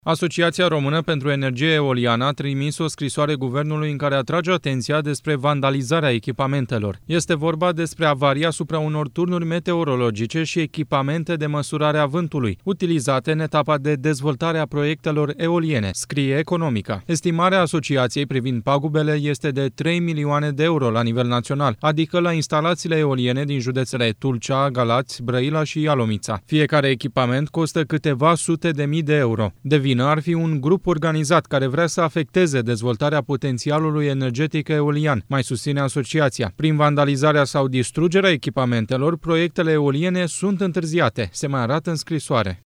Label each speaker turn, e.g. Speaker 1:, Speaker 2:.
Speaker 1: Asociația Română pentru Energie Eoliană a trimis o scrisoare guvernului în care atrage atenția despre vandalizarea echipamentelor. Este vorba despre avarii asupra unor turnuri meteorologice și echipamente de măsurare a vântului, utilizate în etapa de dezvoltare a proiectelor eoliene, scrie Economica. Estimarea asociației privind pagubele este de 3 milioane de euro la nivel național, adică la instalațiile eoliene din județele Tulcea, Galați, Brăila și Ialomița. Fiecare echipament costă câteva sute de mii de euro. De vină ar fi un grup organizat care vrea să afecteze dezvoltarea potențialului energetic eolian, mai susține asociația. Prin vandalizarea sau distrugerea echipamentelor, proiectele eoliene sunt întârziate, se mai arată în scrisoare.